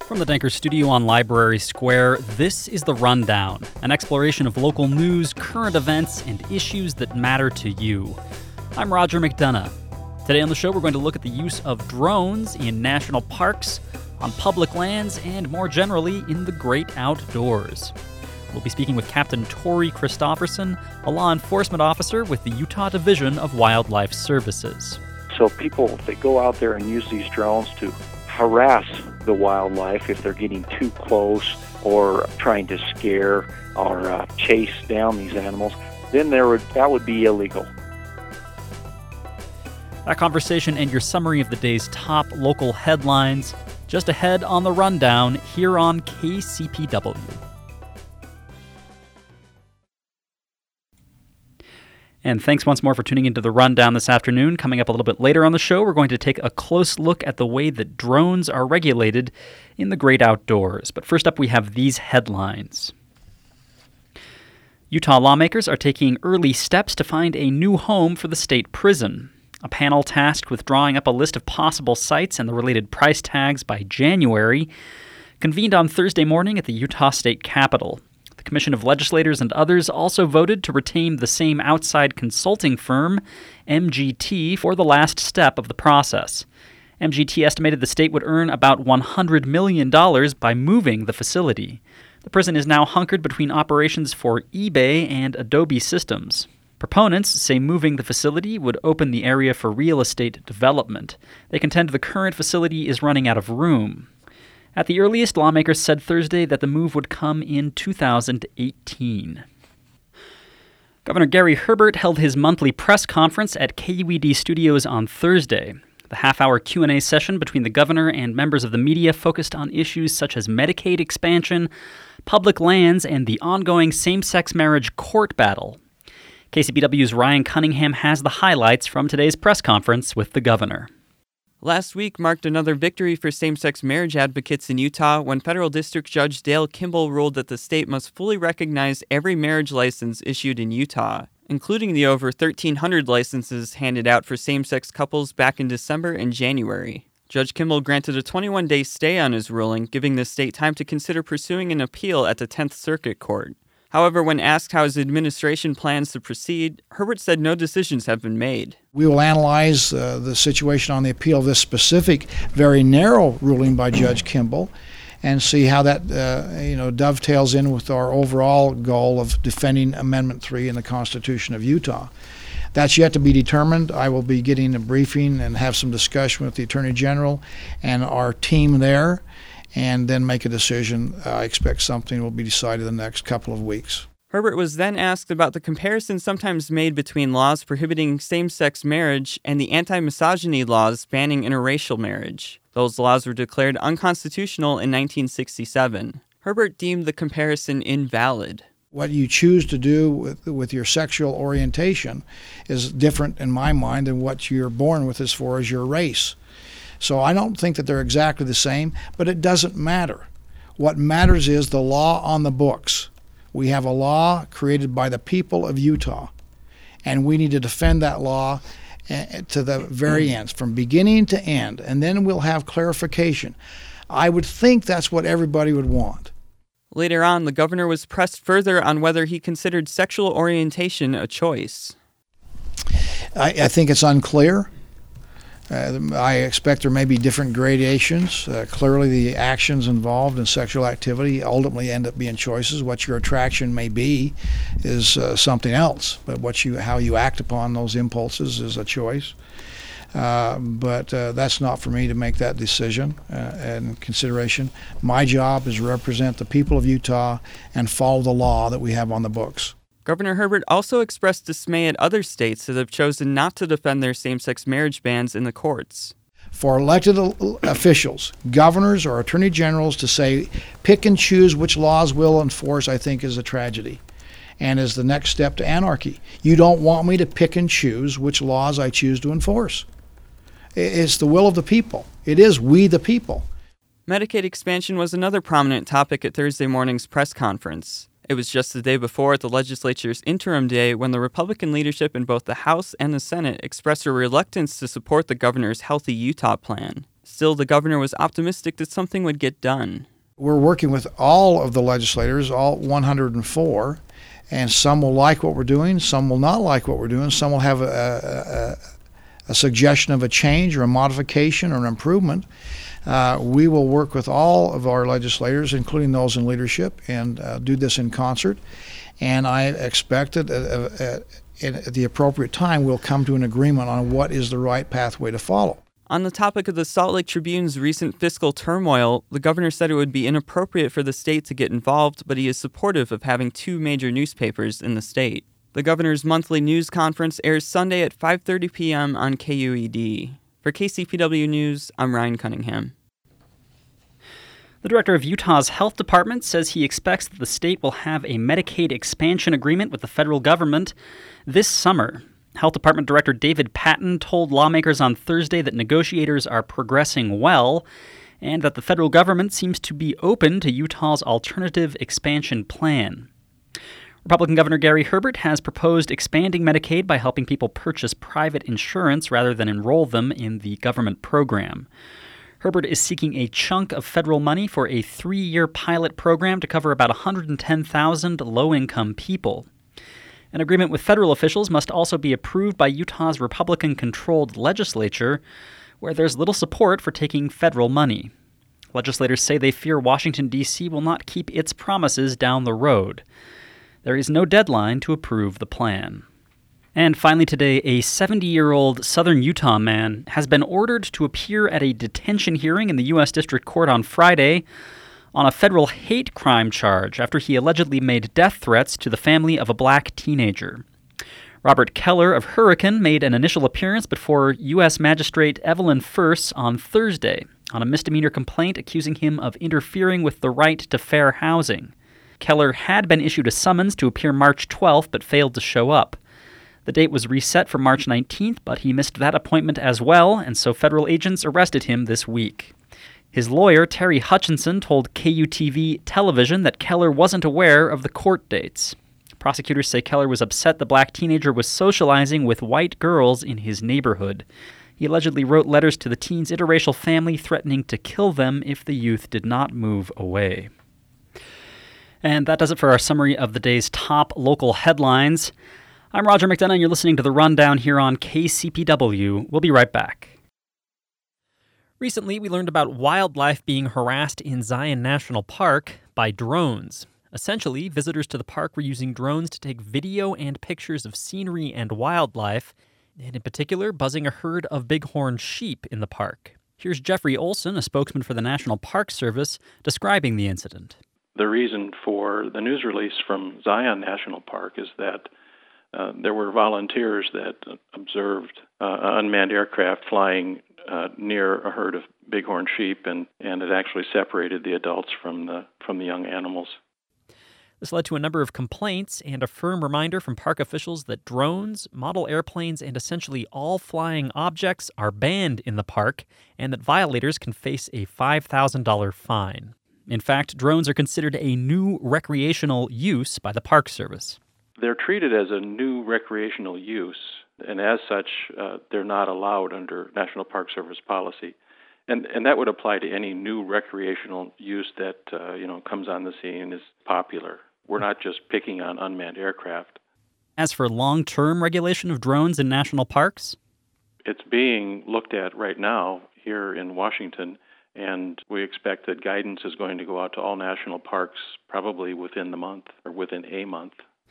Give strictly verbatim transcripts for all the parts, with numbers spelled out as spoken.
From the Denker Studio on Library Square, this is The Rundown, an exploration of local news, current events, and issues that matter to you. I'm Roger McDonough. Today on the show, we're going to look at the use of drones in national parks, on public lands, and more generally, in the great outdoors. We'll be speaking with Captain Tori Christopherson, a law enforcement officer with the Utah Division of Wildlife Services. So people, they go out there and use these drones to harass the wildlife if they're getting too close or trying to scare or uh, chase down these animals, then there would that would be illegal. That conversation and your summary of the day's top local headlines just ahead on The Rundown here on K C P W. And thanks once more for tuning into The Rundown this afternoon. Coming up a little bit later on the show, we're going to take a close look at the way that drones are regulated in the great outdoors. But first up, we have these headlines. Utah lawmakers are taking early steps to find a new home for the state prison. A panel tasked with drawing up a list of possible sites and the related price tags by January convened on Thursday morning at the Utah State Capitol. The Commission of Legislators and others also voted to retain the same outside consulting firm, M G T, for the last step of the process. M G T estimated the state would earn about one hundred million dollars by moving the facility. The prison is now hunkered between operations for eBay and Adobe Systems. Proponents say moving the facility would open the area for real estate development. They contend the current facility is running out of room. At the earliest, lawmakers said Thursday that the move would come in two thousand eighteen. Governor Gary Herbert held his monthly press conference at K U E D Studios on Thursday. The half-hour Q and A session between the governor and members of the media focused on issues such as Medicaid expansion, public lands, and the ongoing same-sex marriage court battle. K C P W's Ryan Cunningham has the highlights from today's press conference with the governor. Last week marked another victory for same-sex marriage advocates in Utah when Federal District Judge Dale Kimball ruled that the state must fully recognize every marriage license issued in Utah, including the over thirteen hundred licenses handed out for same-sex couples back in December and January. Judge Kimball granted a twenty-one day stay on his ruling, giving the state time to consider pursuing an appeal at the tenth Circuit Court. However, when asked how his administration plans to proceed, Herbert said no decisions have been made. We will analyze uh, the situation on the appeal of this specific, very narrow ruling by Judge Kimball and see how that uh, you know, dovetails in with our overall goal of defending Amendment three in the Constitution of Utah. That's yet to be determined. I will be getting a briefing and have some discussion with the Attorney General and our team there, and then make a decision. Uh, I expect something will be decided in the next couple of weeks. Herbert was then asked about the comparison sometimes made between laws prohibiting same-sex marriage and the anti-misogyny laws banning interracial marriage. Those laws were declared unconstitutional in nineteen sixty-seven. Herbert deemed the comparison invalid. What you choose to do with, with your sexual orientation is different in my mind than what you're born with as far as your race. So I don't think that they're exactly the same, but it doesn't matter. What matters is the law on the books. We have a law created by the people of Utah, and we need to defend that law to the very end, from beginning to end, and then we'll have clarification. I would think that's what everybody would want. Later on, the governor was pressed further on whether he considered sexual orientation a choice. I, I think it's unclear. Uh, I expect there may be different gradations. Uh, clearly, the actions involved in sexual activity ultimately end up being choices. What your attraction may be is uh, something else, but what you, how you act upon those impulses is a choice. Uh, but uh, that's not for me to make that decision uh, and consideration. My job is to represent the people of Utah and follow the law that we have on the books. Governor Herbert also expressed dismay at other states that have chosen not to defend their same-sex marriage bans in the courts. For elected officials, governors or attorney generals to say, pick and choose which laws we'll enforce, I think is a tragedy and is the next step to anarchy. You don't want me to pick and choose which laws I choose to enforce. It's the will of the people. It is we the people. Medicaid expansion was another prominent topic at Thursday morning's press conference. It was just the day before at the legislature's interim day when the Republican leadership in both the House and the Senate expressed a reluctance to support the governor's Healthy Utah plan. Still, the governor was optimistic that something would get done. We're working with all of the legislators, all one hundred four, and some will like what we're doing, some will not like what we're doing, some will have a, a, a suggestion of a change or a modification or an improvement. Uh, we will work with all of our legislators, including those in leadership, and uh, do this in concert. And I expect that at, at, at the appropriate time, we'll come to an agreement on what is the right pathway to follow. On the topic of the Salt Lake Tribune's recent fiscal turmoil, the governor said it would be inappropriate for the state to get involved, but he is supportive of having two major newspapers in the state. The governor's monthly news conference airs Sunday at five thirty p.m. on K U E D. For K C P W News, I'm Ryan Cunningham. The director of Utah's health department says he expects that the state will have a Medicaid expansion agreement with the federal government this summer. Health Department Director David Patton told lawmakers on Thursday that negotiators are progressing well and that the federal government seems to be open to Utah's alternative expansion plan. Republican Governor Gary Herbert has proposed expanding Medicaid by helping people purchase private insurance rather than enroll them in the government program. Herbert is seeking a chunk of federal money for a three-year pilot program to cover about one hundred ten thousand low-income people. An agreement with federal officials must also be approved by Utah's Republican-controlled legislature, where there's little support for taking federal money. Legislators say they fear Washington, D C will not keep its promises down the road. There is no deadline to approve the plan. And finally today, a seventy-year-old southern Utah man has been ordered to appear at a detention hearing in the U S District Court on Friday on a federal hate crime charge after he allegedly made death threats to the family of a black teenager. Robert Keller of Hurricane made an initial appearance before U S Magistrate Evelyn Furse on Thursday on a misdemeanor complaint accusing him of interfering with the right to fair housing. Keller had been issued a summons to appear March twelfth but failed to show up. The date was reset for March nineteenth, but he missed that appointment as well, and so federal agents arrested him this week. His lawyer, Terry Hutchinson, told K U T V television that Keller wasn't aware of the court dates. Prosecutors say Keller was upset the black teenager was socializing with white girls in his neighborhood. He allegedly wrote letters to the teen's interracial family threatening to kill them if the youth did not move away. And that does it for our summary of the day's top local headlines. I'm Roger McDonough, and you're listening to The Rundown here on K C P W. We'll be right back. Recently, we learned about wildlife being harassed in Zion National Park by drones. Essentially, visitors to the park were using drones to take video and pictures of scenery and wildlife, and in particular, buzzing a herd of bighorn sheep in the park. Here's Jeffrey Olson, a spokesman for the National Park Service, describing the incident. The reason for the news release from Zion National Park is that uh, there were volunteers that observed uh, unmanned aircraft flying uh, near a herd of bighorn sheep, and, and it actually separated the adults from the from the young animals. This led to a number of complaints and a firm reminder from park officials that drones, model airplanes, and essentially all flying objects are banned in the park, and that violators can face a five thousand dollars fine. In fact, drones are considered a new recreational use by the Park Service. They're treated as a new recreational use, and as such, uh, they're not allowed under National Park Service policy. And and that would apply to any new recreational use that uh, you know comes on the scene and is popular. We're not just picking on unmanned aircraft. As for long-term regulation of drones in national parks? It's being looked at right now here in Washington, and we expect that guidance is going to go out to all national parks probably within the month or within a month.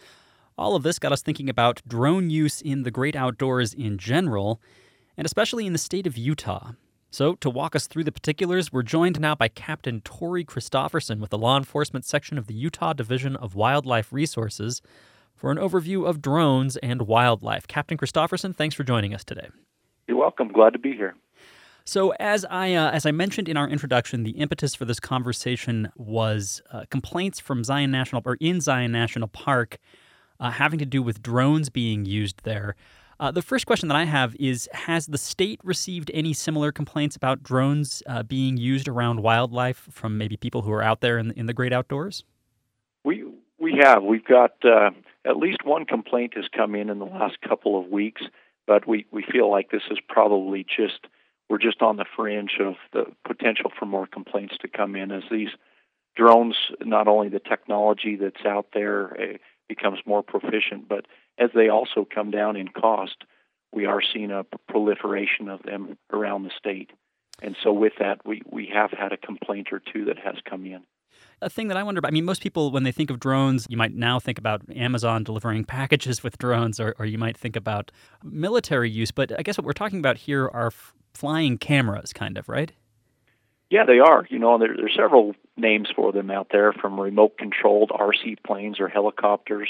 All of this got us thinking about drone use in the great outdoors in general, and especially in the state of Utah. So, to walk us through the particulars, we're joined now by Captain Tori Christopherson with the Law Enforcement Section of the Utah Division of Wildlife Resources for an overview of drones and wildlife. Captain Christopherson, thanks for joining us today. You're welcome. Glad to be here. So, as I uh, as I mentioned in our introduction, the impetus for this conversation was uh, complaints from Zion National or in Zion National Park uh, having to do with drones being used there. Uh, the first question that I have is, has the state received any similar complaints about drones uh, being used around wildlife from maybe people who are out there in, in the great outdoors? We we have. We've got uh, at least one complaint has come in in the last couple of weeks, but we, we feel like this is probably just we're just on the fringe of the potential for more complaints to come in as these drones, not only the technology that's out there uh, becomes more proficient, but as they also come down in cost, we are seeing a proliferation of them around the state. And so with that, we, we have had a complaint or two that has come in. A thing that I wonder about, I mean, most people, when they think of drones, you might now think about Amazon delivering packages with drones, or, or you might think about military use. But I guess what we're talking about here are f- flying cameras, kind of, right? Yeah, they are. You know, there, there's several names for them out there, from remote-controlled R C planes or helicopters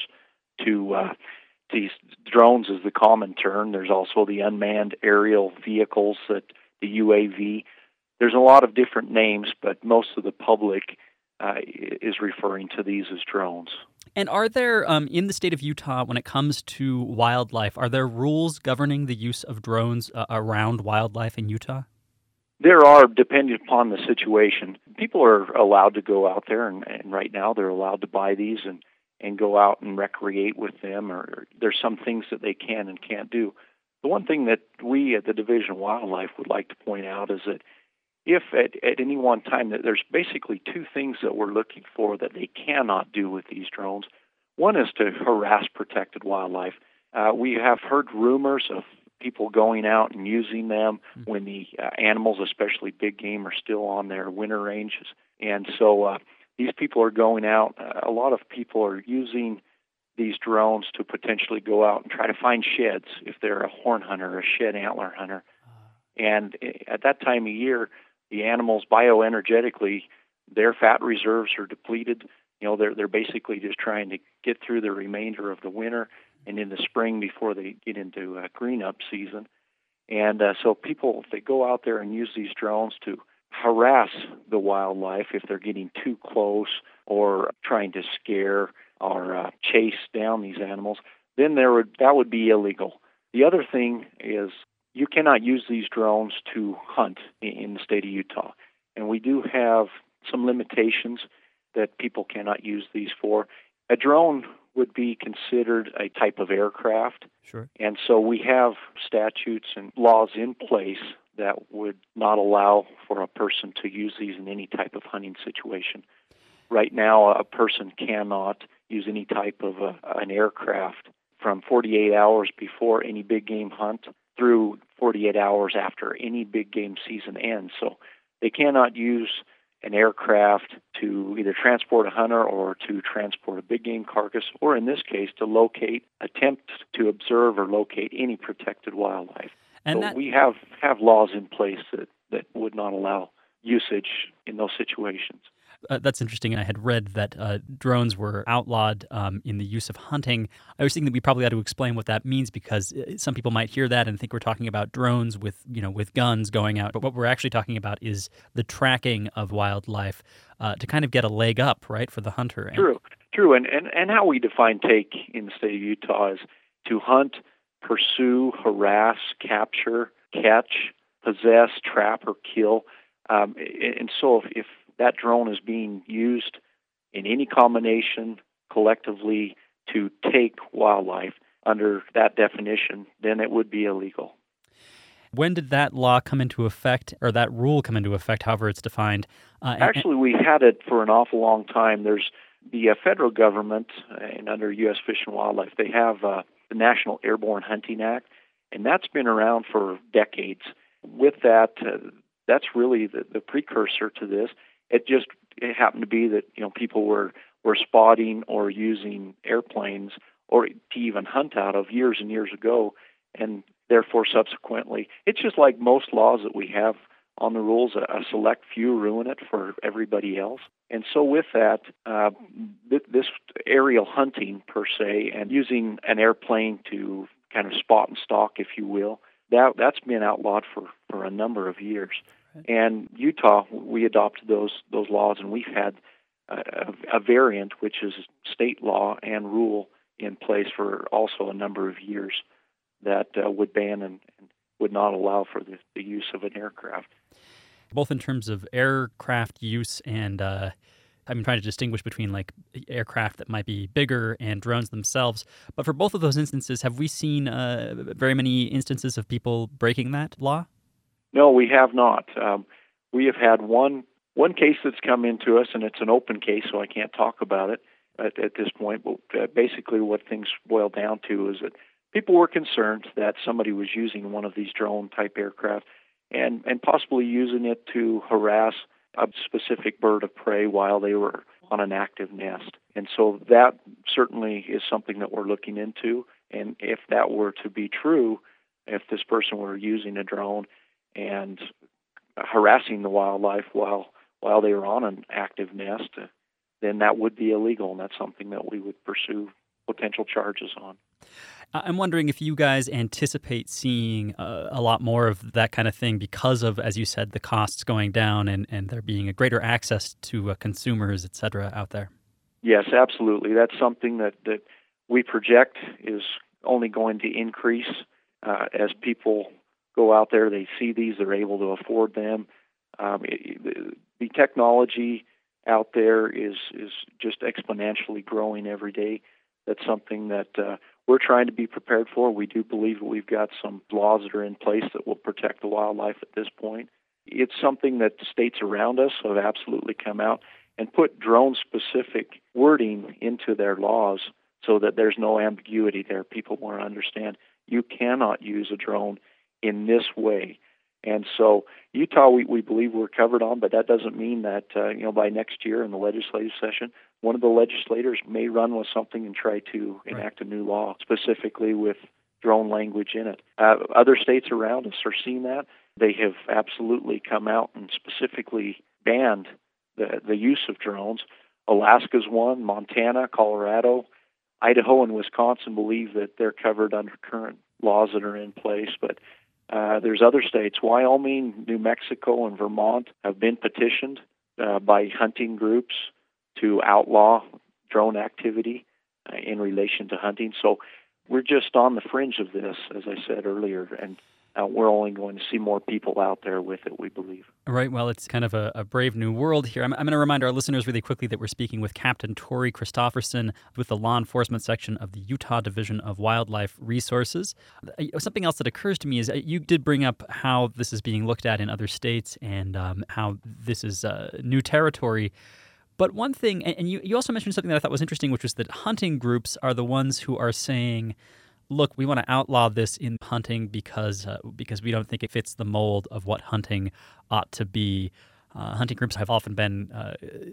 to uh, these drones is the common term. There's also the unmanned aerial vehicles, that the U A V. There's a lot of different names, but most of the public uh, is referring to these as drones. And are there, um, in the state of Utah, when it comes to wildlife, are there rules governing the use of drones uh, around wildlife in Utah? There are, depending upon the situation. People are allowed to go out there, and, and right now they're allowed to buy these and, and go out and recreate with them, or, or there's some things that they can and can't do. The one thing that we at the Division of Wildlife would like to point out is that if at, at any one time, that there's basically two things that we're looking for that they cannot do with these drones. One is to harass protected wildlife. Uh, we have heard rumors of people going out and using them when the uh, animals, especially big game, are still on their winter ranges. And so uh, these people are going out. Uh, a lot of people are using these drones to potentially go out and try to find sheds if they're a horn hunter or a shed antler hunter. And at that time of year, the animals bioenergetically, their fat reserves are depleted. You know, they're they're basically just trying to get through the remainder of the winter and in the spring before they get into uh, green-up season. And uh, so people, if they go out there and use these drones to harass the wildlife if they're getting too close or trying to scare or uh, chase down these animals, then there would that would be illegal. The other thing is you cannot use these drones to hunt in the state of Utah. And we do have some limitations that people cannot use these for. A drone would be considered a type of aircraft. Sure. And so we have statutes and laws in place that would not allow for a person to use these in any type of hunting situation. Right now, a person cannot use any type of a, an aircraft from forty-eight hours before any big game hunt through forty-eight hours after any big game season ends. So they cannot use an aircraft to either transport a hunter or to transport a big game carcass, or in this case, to locate, attempt to observe or locate any protected wildlife. And so that... we have, have laws in place that, that would not allow usage in those situations. Uh, that's interesting. I had read that uh, drones were outlawed um, in the use of hunting. I was thinking that we probably ought to explain what that means, because some people might hear that and think we're talking about drones with, you know, with guns going out. But what we're actually talking about is the tracking of wildlife uh, to kind of get a leg up, right, for the hunter. And... True, true. And, and, and how we define take in the state of Utah is to hunt, pursue, harass, capture, catch, possess, trap, or kill. Um, and so if, if that drone is being used in any combination collectively to take wildlife under that definition, then it would be illegal. When did that law come into effect, or that rule come into effect, however it's defined? Uh, Actually, we had it for an awful long time. There's the uh, federal government, uh, and under U S Fish and Wildlife, they have uh, the National Airborne Hunting Act, and that's been around for decades. With that, uh, that's really the, the precursor to this. It just it happened to be that, you know, people were, were spotting or using airplanes or to even hunt out of years and years ago, and therefore subsequently, it's just like most laws that we have on the rules, a, a select few ruin it for everybody else. And so with that, uh, th- this aerial hunting per se, and using an airplane to kind of spot and stalk, if you will, that, that's been outlawed for, for a number of years. And Utah, we adopted those those laws, and we've had a, a variant, which is state law and rule, in place for also a number of years that uh, would ban and, and would not allow for the, the use of an aircraft. Both in terms of aircraft use and, uh, I'm trying to distinguish between like aircraft that might be bigger and drones themselves. But for both of those instances, have we seen uh, very many instances of people breaking that law? No, we have not. Um, we have had one one case that's come into us, and it's an open case, so I can't talk about it at, at this point. But uh, basically what things boil down to is that people were concerned that somebody was using one of these drone-type aircraft and, and possibly using it to harass a specific bird of prey while they were on an active nest. And so that certainly is something that we're looking into. And if that were to be true, if this person were using a drone and harassing the wildlife while while they were on an active nest, uh, then that would be illegal, and that's something that we would pursue potential charges on. I'm wondering if you guys anticipate seeing uh, a lot more of that kind of thing because of, as you said, the costs going down and, and there being a greater access to uh, consumers, et cetera, out there. Yes, absolutely. That's something that, that we project is only going to increase uh, as people go out there, they see these, they're able to afford them. Um, it, the technology out there is, is just exponentially growing every day. That's something that uh, we're trying to be prepared for. We do believe that we've got some laws that are in place that will protect the wildlife at this point. It's something that states around us have absolutely come out and put drone-specific wording into their laws so that there's no ambiguity there. People want to understand you cannot use a drone in this way. And so Utah, we, we believe we're covered on, but that doesn't mean that, uh, you know, by next year in the legislative session, one of the legislators may run with something and try to enact a new law specifically with drone language in it. Uh, other states around us are seeing that. They have absolutely come out and specifically banned the, the use of drones. Alaska's one, Montana, Colorado, Idaho, and Wisconsin believe that they're covered under current laws that are in place, but Uh, there's other states. Wyoming, New Mexico, and Vermont have been petitioned uh, by hunting groups to outlaw drone activity uh, in relation to hunting. So we're just on the fringe of this, as I said earlier, and uh, we're only going to see more people out there with it, we believe. Right. Well, it's kind of a, a brave new world here. I'm, I'm going to remind our listeners really quickly that we're speaking with Captain Tori Christofferson with the law enforcement section of the Utah Division of Wildlife Resources. Something else that occurs to me is you did bring up how this is being looked at in other states and um, how this is uh, new territory. But one thing, and you, you also mentioned something that I thought was interesting, which was that hunting groups are the ones who are saying, look, we want to outlaw this in hunting because uh, because we don't think it fits the mold of what hunting ought to be. Uh, hunting groups have often been uh,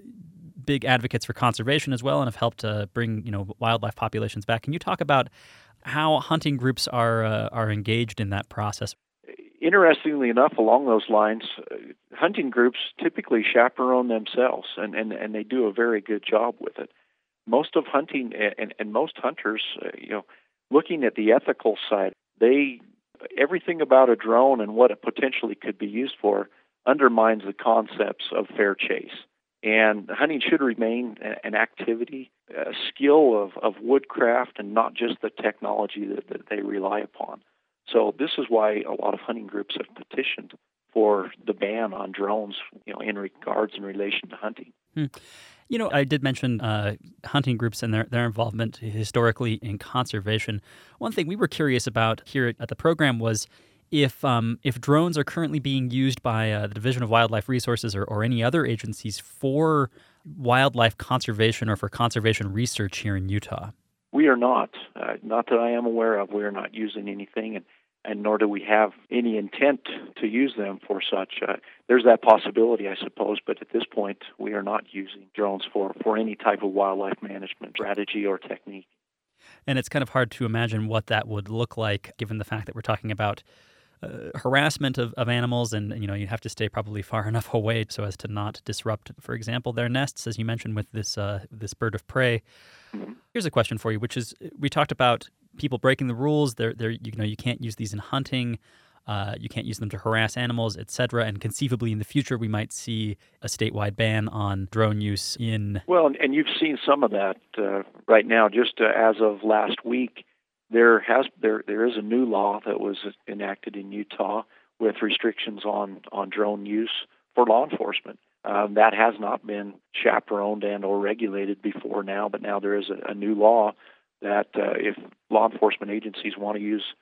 big advocates for conservation as well and have helped uh, bring you know wildlife populations back. Can you talk about how hunting groups are uh, are engaged in that process? Interestingly enough, along those lines, uh, hunting groups typically chaperone themselves, and, and, and they do a very good job with it. Most of hunting and, and most hunters, uh, you know, looking at the ethical side, they everything about a drone and what it potentially could be used for undermines the concepts of fair chase. And hunting should remain an activity, a skill of, of woodcraft, and not just the technology that, that they rely upon. So this is why a lot of hunting groups have petitioned for the ban on drones, you know, in regards in relation to hunting. Hmm. You know, I did mention uh, hunting groups and their, their involvement historically in conservation. One thing we were curious about here at the program was if um, if drones are currently being used by uh, the Division of Wildlife Resources or, or any other agencies for wildlife conservation or for conservation research here in Utah. We are not. Uh, not that I am aware of. We are not using anything, and, and nor do we have any intent to use them for such. Uh, there's that possibility, I suppose, but at this point, we are not using drones for, for any type of wildlife management strategy or technique. And it's kind of hard to imagine what that would look like, given the fact that we're talking about uh, harassment of, of animals, and you know you have to stay probably far enough away so as to not disrupt, for example, their nests, as you mentioned with this uh, this bird of prey. Mm-hmm. Here's a question for you, which is we talked about people breaking the rules. They're, they're, you know, you can't use these in hunting. Uh, you can't use them to harass animals, et cetera. And conceivably in the future, we might see a statewide ban on drone use in... Well, and you've seen some of that uh, right now. Just uh, as of last week, there has there there is a new law that was enacted in Utah with restrictions on, on drone use for law enforcement. Um, that has not been chaperoned and or regulated before now, but now there is a, a new law that uh, if law enforcement agencies want to use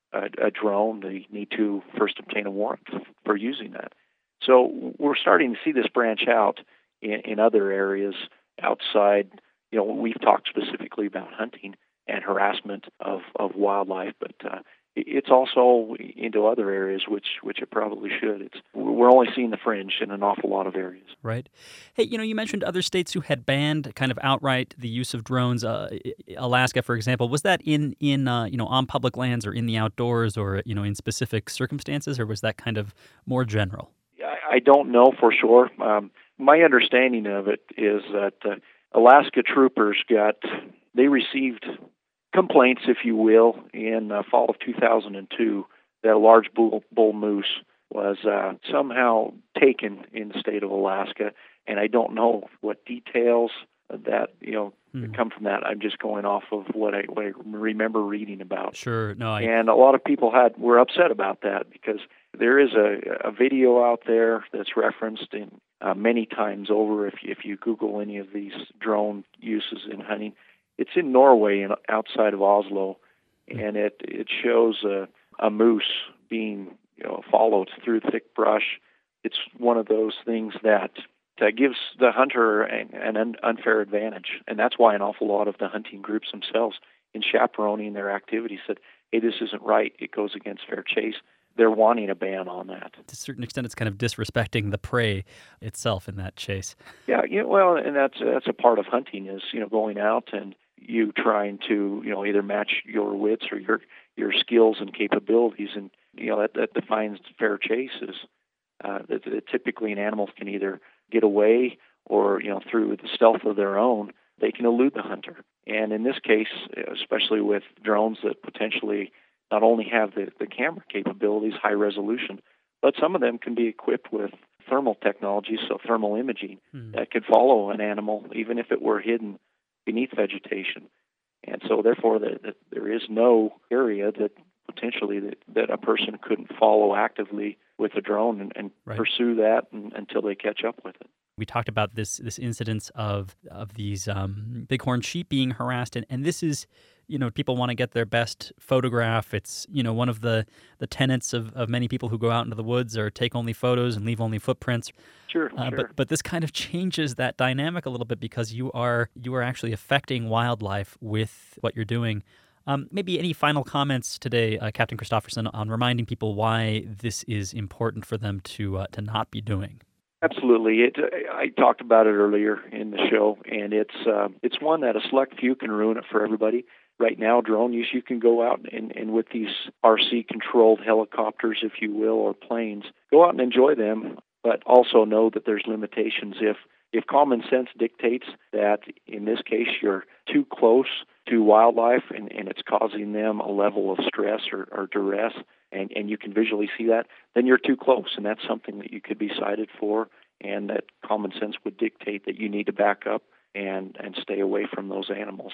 a, a drone, they need to first obtain a warrant for using that. So we're starting to see this branch out in, in other areas outside. You know, we've talked specifically about hunting and harassment of, of wildlife, but uh, it's also into other areas, which which it probably should. It's we're only seeing the fringe in an awful lot of areas. Right. Hey, you know, you mentioned other states who had banned kind of outright the use of drones. Uh, Alaska, for example, was that in in uh, you know on public lands or in the outdoors or you know in specific circumstances, or was that kind of more general? I don't know for sure. Um, my understanding of it is that uh, Alaska troopers got they received complaints, if you will, in uh, fall of two thousand two that a large bull, bull moose was uh, somehow taken in the state of Alaska, and I don't know what details that you know mm. come from that. I'm just going off of what I, what I remember reading about. Sure, no, I... and a lot of people had were upset about that because there is a, a video out there that's referenced in uh, many times over. If you, if you Google any of these drone uses in hunting. It's in Norway, and outside of Oslo, and it it shows a, a moose being you know followed through thick brush. It's one of those things that that gives the hunter an, an un, unfair advantage, and that's why an awful lot of the hunting groups themselves, in chaperoning their activities, said, "Hey, this isn't right. It goes against fair chase." They're wanting a ban on that. To a certain extent, it's kind of disrespecting the prey itself in that chase. Yeah, you know, well, and that's that's a part of hunting is you know going out and you trying to, you know, either match your wits or your your skills and capabilities, and you know that, that defines fair chases. Uh, that, that typically, an animal can either get away or, you know, through the stealth of their own, they can elude the hunter. And in this case, especially with drones that potentially not only have the, the camera capabilities, high resolution, but some of them can be equipped with thermal technology, so thermal imaging, hmm. that could follow an animal even if it were hidden beneath vegetation. And so therefore the, the, there is no area that potentially that, that a person couldn't follow actively with a drone and, and right. pursue that and, until they catch up with it. We talked about this this incidence of of these um, bighorn sheep being harassed, and, and this is, you know, people want to get their best photograph. It's, you know, one of the, the tenets of, of many people who go out into the woods or take only photos and leave only footprints. Sure, uh, sure. But but this kind of changes that dynamic a little bit because you are you are actually affecting wildlife with what you're doing. Um, maybe any final comments today, uh, Captain Christofferson, on reminding people why this is important for them to uh, to not be doing? Absolutely. It, I talked about it earlier in the show, and it's uh, it's one that a select few can ruin it for everybody. Right now, drone use, you can go out and, and with these R C-controlled helicopters, if you will, or planes, go out and enjoy them, but also know that there's limitations. If if common sense dictates that, in this case, you're too close to wildlife and, and it's causing them a level of stress or, or duress, and, and you can visually see that, then you're too close, and that's something that you could be cited for, and that common sense would dictate that you need to back up and, and stay away from those animals.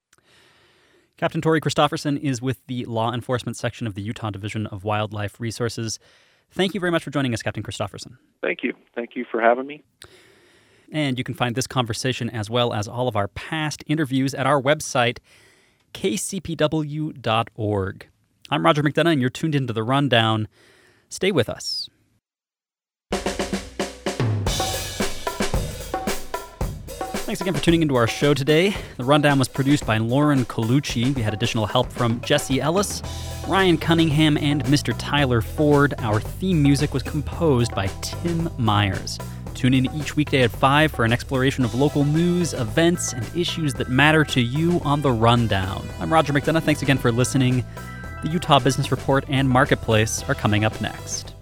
Captain Tory Christofferson is with the Law Enforcement Section of the Utah Division of Wildlife Resources. Thank you very much for joining us, Captain Christofferson. Thank you. Thank you for having me. And you can find this conversation as well as all of our past interviews at our website, k c p w dot org. I'm Roger McDonough, and you're tuned into The Rundown. Stay with us. Thanks again for tuning into our show today. The Rundown was produced by Lauren Colucci. We had additional help from Jesse Ellis, Ryan Cunningham, and Mister Tyler Ford. Our theme music was composed by Tim Myers. Tune in each weekday at five for an exploration of local news, events, and issues that matter to you on The Rundown. I'm Roger McDonough. Thanks again for listening. The Utah Business Report and Marketplace are coming up next.